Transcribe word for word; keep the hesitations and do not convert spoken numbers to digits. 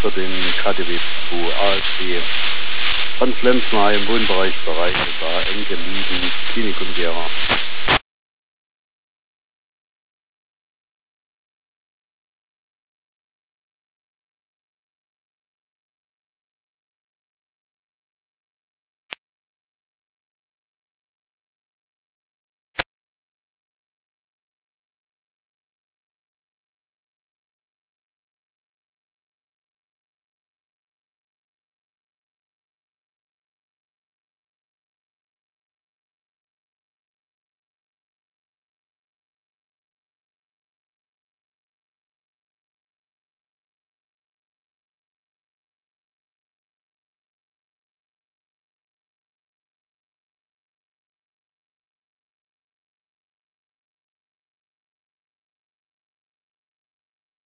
für den K D W zwei A S C. Franz Lenzner im Wohnbereich Bereich da eng gelegen, Klinik und Gera.